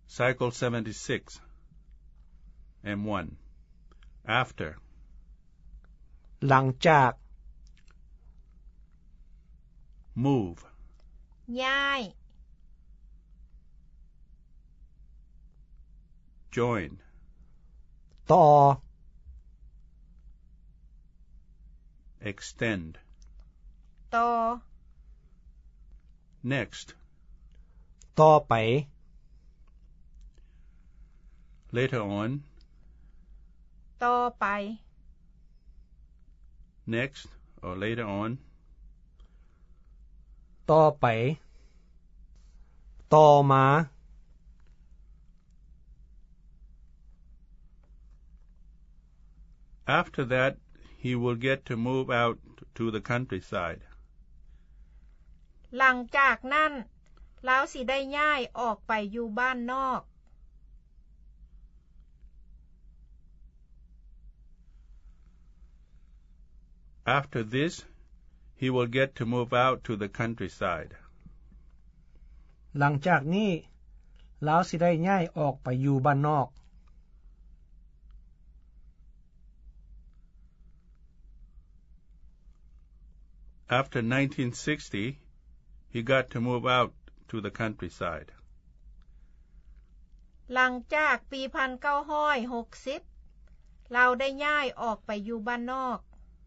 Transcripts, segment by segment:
Cycle 76 M1 After หลังจาก Move ย้าย Join ต่อ Extend ต่อ Next ต่อไป Later on ต่อไป Next or later on ต่อไป ต่อมา After that he will get to move out to the countryside หลังจากนั้นเลาสิได้ย้ายออกไปอยู่บ้านนอก After this he will get to move out to the countryside หลังจากนี้เลาสิได้ย้ายออกไปอยู่บ้านนอก After 1960 he got to move out to the countryside หลังจากปี1960เราได้ย้ายออกไปอยู่บ้านนอก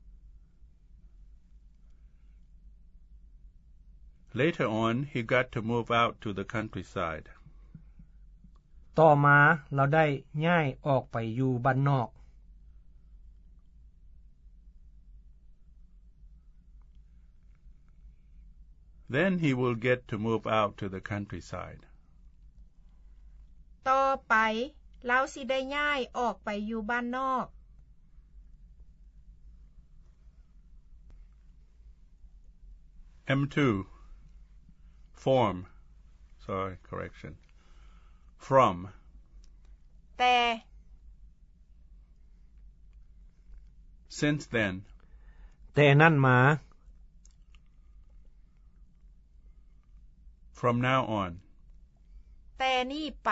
Later on he got to move out to the countryside ต่อมาเราได้ย้ายออกไปอยู่บ้านนอก Then he will get to move out to the countryside ต่อไปเราสิได้ย้ายออกไปอยู่บ้านนอก M2 Form correction From แต่ Since then แต่นั่นมา From now on แต่นี่ไป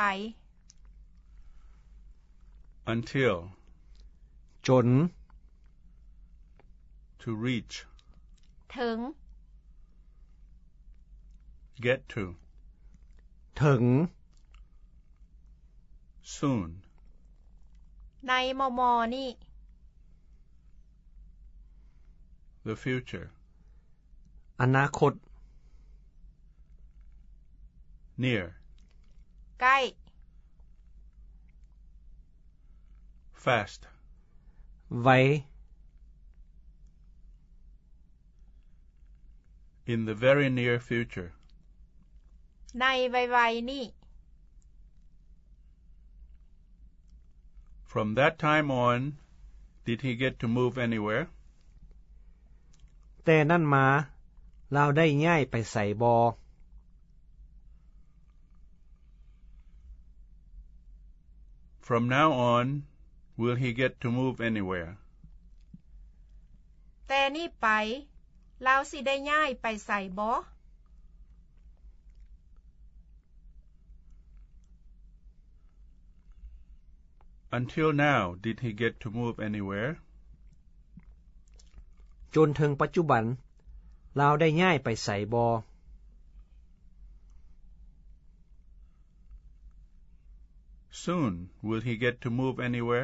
Until จน To reach ถึง Get to ถึง Soon ในมอนี่ The future อนาคต Near ใกล้ Fast ไว้ In the very near future ในไวๆนี่ From that time on did he get to move anywhere แต่นั่นมาเราได้ย้ายไปใส่บอ From now on will he get to move anywhere แต่นี่ไปเราสิได้ย้ายไปใส่บ่ Until now did he get to move anywhere จนถึงปัจจุบันเราได้ย้ายไปใส่บอ Soon will he get to move anywhere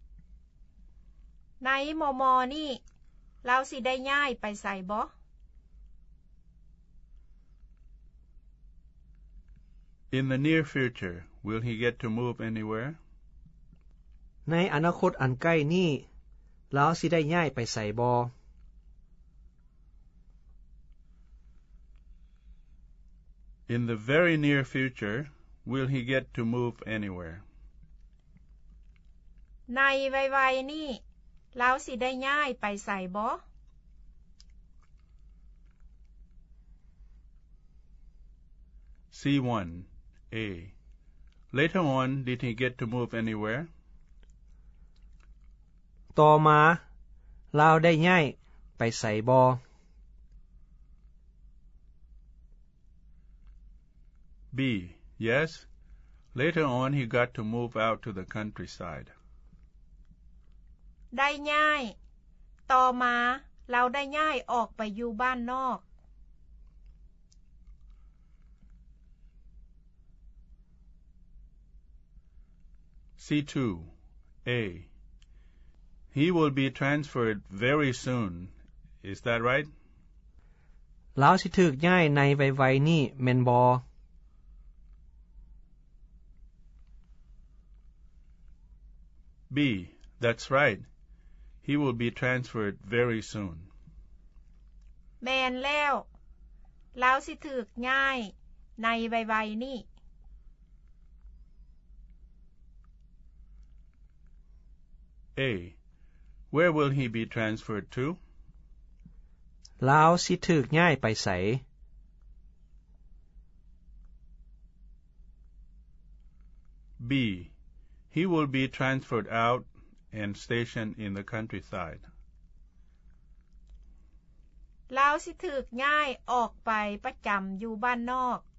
ในมอนี่เราสิได้ย้ายไปใส่บ่ In the near future will he get to move anywhere ในอนาคตอันใกล้นี้เราสิได้ย้ายไปใส่บอ In the very near future will he get to move anywhere ในไวๆนี่เราสิได้ย้ายไปใส่บ่ C1 A Later on did he get to move anywhere ต่อมาเราได้ย้ายไปใส่บอ B Yes Later on, he got to move out to the countryside. ได้ย้ายต่อมาเราได้ย้ายออกไปอยู่บ้านนอก C2. A. He will be transferred very soon. Is that right? ลาวสิถูกย้ายในไวๆนี้แม่นบ่ B. That's right. He will be transferred very soon. แม่นแล้วลาวสิถูกย้ายในไวๆนี้ A. Where will he be transferred to? ลาวสิถูกย้ายไปไส B. He will be transferred out and stationed in the countryside. ลาวสิถูกย้ายออกไปประจำอยู่บ้านนอก